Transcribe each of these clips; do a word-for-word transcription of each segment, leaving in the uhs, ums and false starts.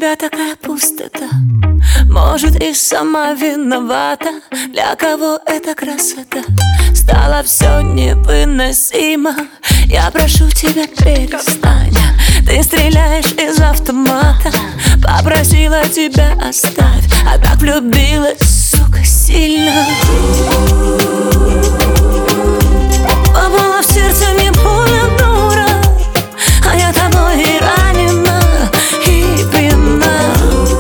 тебя такая пустота? Может, и сама виновата. Для кого эта красота стало все невыносимо? Я прошу тебя, перестань. Ты стреляешь из автомата. Попросила тебя оставь, а так влюбилась, сука, сильно. Попала в сердце мне пуля, дура, а я тобой и ранена, и пьяна.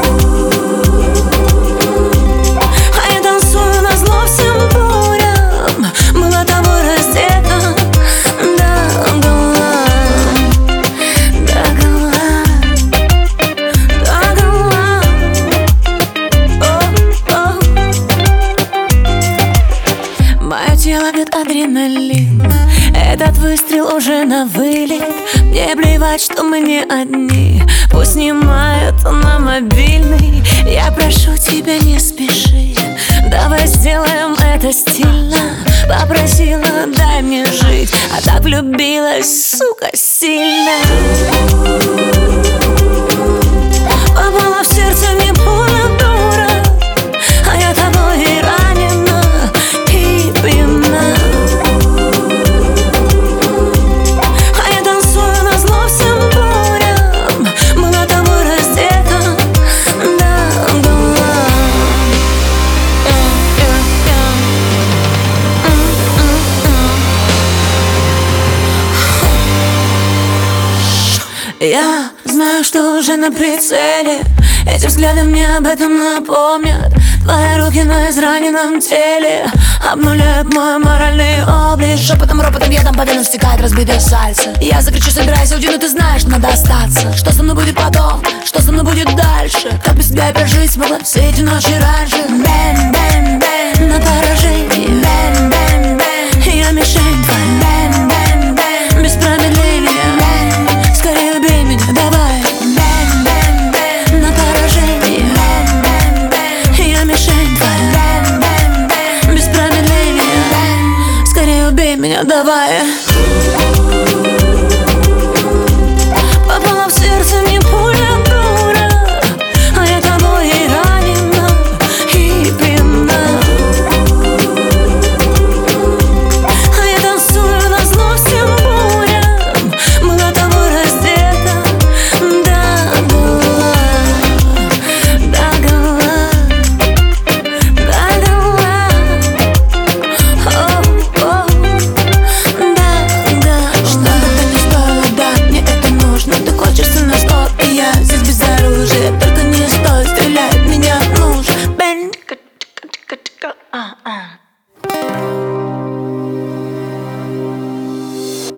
А я танцую назло всем бурям, была тобой раздета до гола, до гола, до гола. О, о. Мое тело бьет адреналин, этот выстрел уже на вылет. Мне плевать, что мы не одни, пусть снимают на мобильный. Я прошу тебя, не спеши, давай сделаем это стильно. Попросила, дай мне жить, а так влюбилась, сука, сильно. Попала в сердце мне пуля, дура, а я тобой и ранена, и пьяна. Я знаю, что уже на прицеле, эти взгляды мне об этом напомнят. Твои руки на израненном теле обнуляют мой моральный облик. Шепотом, ропотом, ядом по венам стекает разбитое сальце. Я закричу, собирайся, уйди, но ты знаешь, надо остаться. Что со мной будет потом, что со мной будет дальше? Как без тебя я прожить смогла все эти ночи раньше? Бэм, бэм, бэм, на поражение. Бэм, бэм, бэм, я мишень твоя. Бэм, бэм, бэм, без промедления. Бэм, скорее убей меня, давай. Бэм, бэм, бэм, на поражение. Бэм, бэм, бэм, я мишень твоя. Бэм, бэм, бэм, без промедления. Бэм, скорее убей меня, давай. Попала в сердце мне пуля, дура, а я тобой и ранена, и пьяна. А я танцую назло всем бурям, была тобой раздета до гола, до гола, до гола. О, о, да, да. Что-то не стоило дать, мне это нужно. Ты хочешь со мной сто, и я здесь без оружия. Только не стой, стрелять меня нужно. Бэнь, ка-ка-ка-ка-ка, а-а.